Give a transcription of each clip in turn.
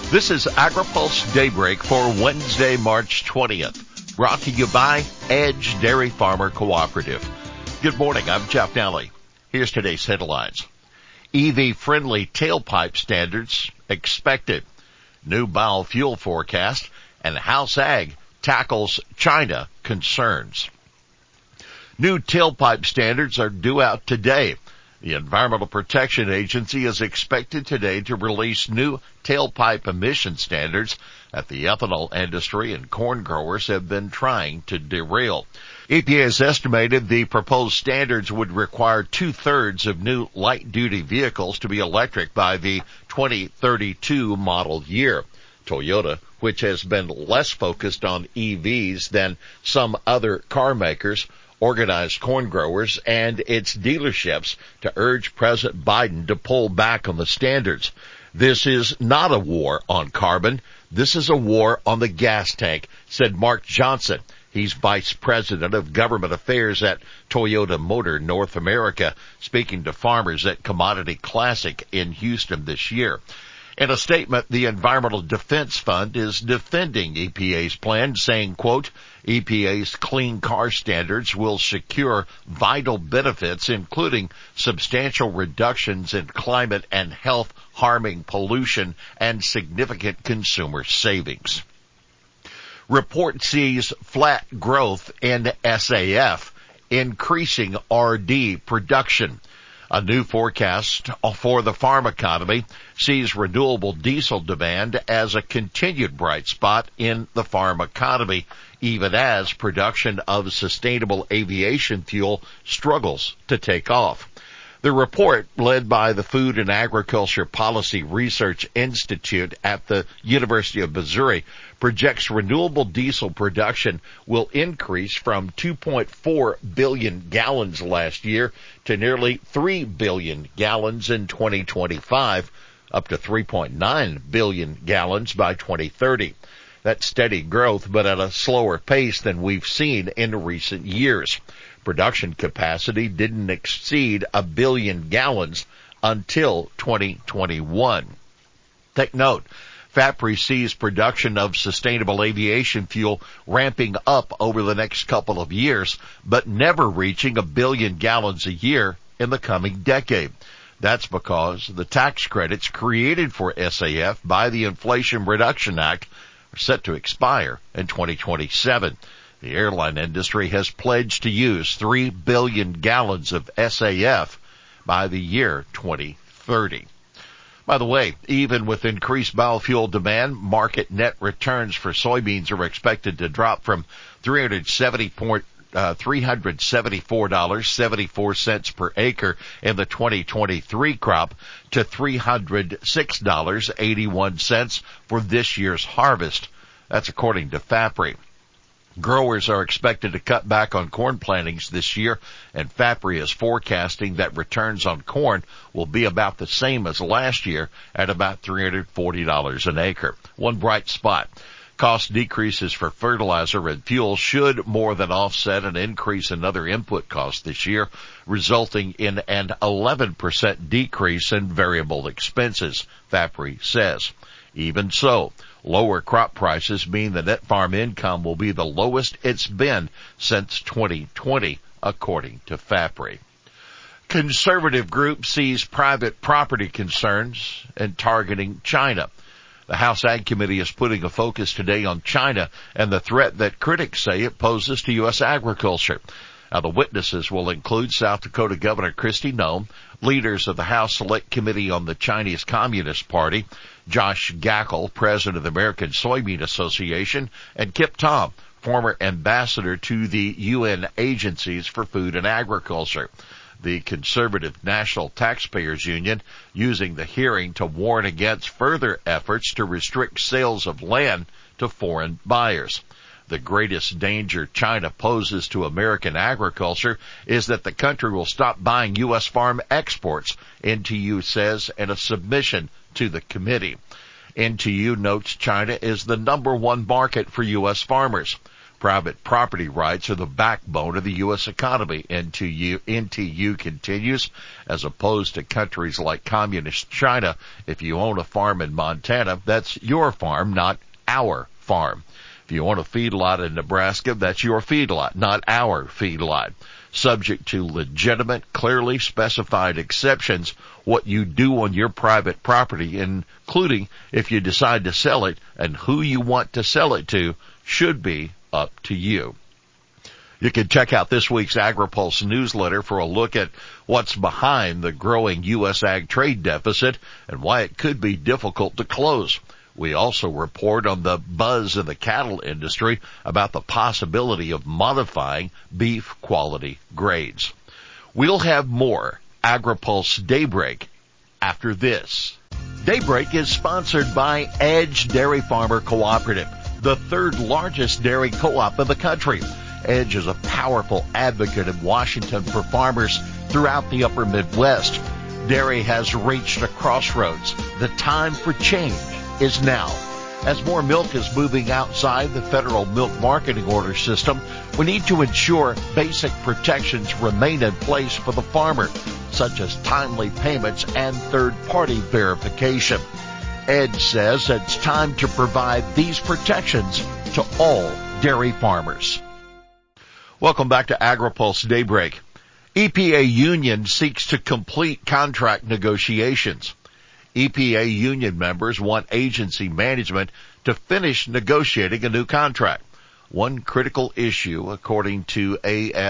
This is AgriPulse Daybreak for Wednesday, March 20th, brought to you by Edge Dairy Farmer Cooperative. Good morning, I'm Jeff Nally. Here's today's headlines. EV-friendly tailpipe standards expected. New biofuel forecast, and House Ag tackles China concerns. New tailpipe standards are due out today. The Environmental Protection Agency is expected today to release new tailpipe emission standards that the ethanol industry and corn growers have been trying to derail. EPA has estimated the proposed standards would require 2/3 of new light-duty vehicles to be electric by the 2032 model year. Toyota, which has been less focused on EVs than some other car makers, organized corn growers and its dealerships to urge President Biden to pull back on the standards. This is not a war on carbon. This is a war on the gas tank, said Mark Johnson. He's Vice President of Government Affairs at Toyota Motor North America, speaking to farmers at Commodity Classic in Houston this year. In a statement, the Environmental Defense Fund is defending EPA's plan, saying, quote, EPA's clean car standards will secure vital benefits, including substantial reductions in climate and health harming pollution and significant consumer savings. Report sees flat growth in SAF, increasing RD production. A new forecast for the farm economy sees renewable diesel demand as a continued bright spot in the farm economy, even as production of sustainable aviation fuel struggles to take off. The report, led by the Food and Agriculture Policy Research Institute at the University of Missouri, projects renewable diesel production will increase from 2.4 billion gallons last year to nearly 3 billion gallons in 2025, up to 3.9 billion gallons by 2030. That's steady growth, but at a slower pace than we've seen in recent years. Production capacity didn't exceed 1 billion gallons until 2021. Take note, FAPRI sees production of sustainable aviation fuel ramping up over the next couple of years, but never reaching 1 billion gallons a year in the coming decade. That's because the tax credits created for SAF by the Inflation Reduction Act are set to expire in 2027. The airline industry has pledged to use 3 billion gallons of SAF by the year 2030. By the way, even with increased biofuel demand, market net returns for soybeans are expected to drop from $374.74 per acre in the 2023 crop to $306.81 for this year's harvest. That's according to FAPRI. Growers are expected to cut back on corn plantings this year, and FAPRI is forecasting that returns on corn will be about the same as last year at about $340 an acre. One bright spot. Cost decreases for fertilizer and fuel should more than offset an increase in other input costs this year, resulting in an 11% decrease in variable expenses, FAPRI says. Even so, lower crop prices mean the net farm income will be the lowest it's been since 2020, according to FAPRI. Conservative group sees private property concerns and targeting China. The House Ag Committee is putting a focus today on China and the threat that critics say it poses to U.S. agriculture. Now, the witnesses will include South Dakota Governor Kristi Noem, leaders of the House Select Committee on the Chinese Communist Party, Josh Gackel, president of the American Soybean Association, and Kip Tom, former ambassador to the UN agencies for food and agriculture. The Conservative National Taxpayers Union using the hearing to warn against further efforts to restrict sales of land to foreign buyers. The greatest danger China poses to American agriculture is that the country will stop buying U.S. farm exports, NTU says in a submission to the committee. NTU notes China is the number one market for U.S. farmers. Private property rights are the backbone of the U.S. economy, NTU continues. As opposed to countries like communist China, if you own a farm in Montana, that's your farm, not our farm. If you own a feedlot in Nebraska, that's your feedlot, not our feedlot. Subject to legitimate, clearly specified exceptions, what you do on your private property, including if you decide to sell it and who you want to sell it to, should be up to you. You can check out this week's AgriPulse newsletter for a look at what's behind the growing U.S. ag trade deficit and why it could be difficult to close. We also report on the buzz in the cattle industry about the possibility of modifying beef quality grades. We'll have more AgriPulse Daybreak after this. Daybreak is sponsored by Edge Dairy Farmer Cooperative, the third largest dairy co-op in the country. Edge is a powerful advocate in Washington for farmers throughout the upper Midwest. Dairy has reached a crossroads. The time for change is now. As more milk is moving outside the federal milk marketing order system, we need to ensure basic protections remain in place for the farmer, such as timely payments and third-party verification. Edge says it's time to provide these protections to all dairy farmers. Welcome back to AgriPulse Daybreak. EPA union seeks to complete contract negotiations. EPA union members want agency management to finish negotiating a new contract. One critical issue, according to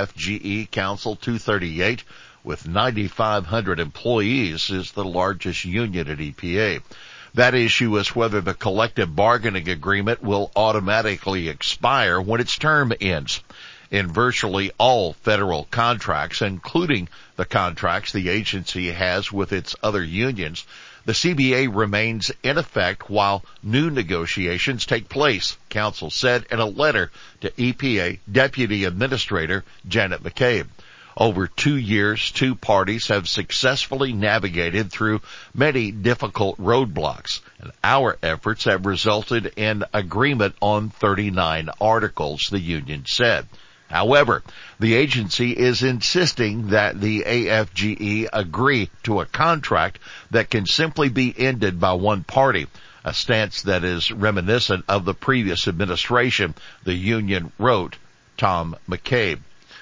AFGE Council 238, with 9,500 employees, is the largest union at EPA. That issue is whether the collective bargaining agreement will automatically expire when its term ends. In virtually all federal contracts, including the contracts the agency has with its other unions, the CBA remains in effect while new negotiations take place, Council said in a letter to EPA Deputy Administrator Janet McCabe. Over 2 years, two parties have successfully navigated through many difficult roadblocks, and our efforts have resulted in agreement on 39 articles, the union said. However, the agency is insisting that the AFGE agree to a contract that can simply be ended by one party, a stance that is reminiscent of the previous administration, the union wrote Tom McCabe.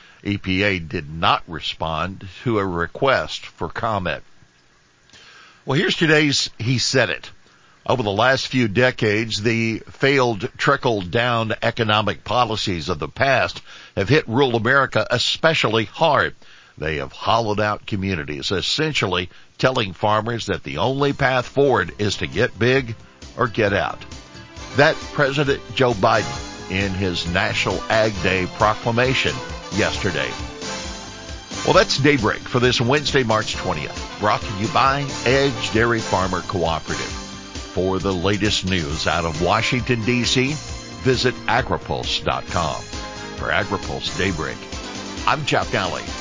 EPA did not respond to a request for comment. Well, here's today's He Said It. Over the last few decades, the failed trickle-down economic policies of the past have hit rural America especially hard. They have hollowed out communities, essentially telling farmers that the only path forward is to get big or get out. That President Joe Biden in his National Ag Day proclamation yesterday. Well, that's Daybreak for this Wednesday, March 20th, brought to you by Edge Dairy Farmer Cooperative. For the latest news out of Washington, D.C., visit agripulse.com. For AgriPulse Daybreak, I'm Jeff Daly.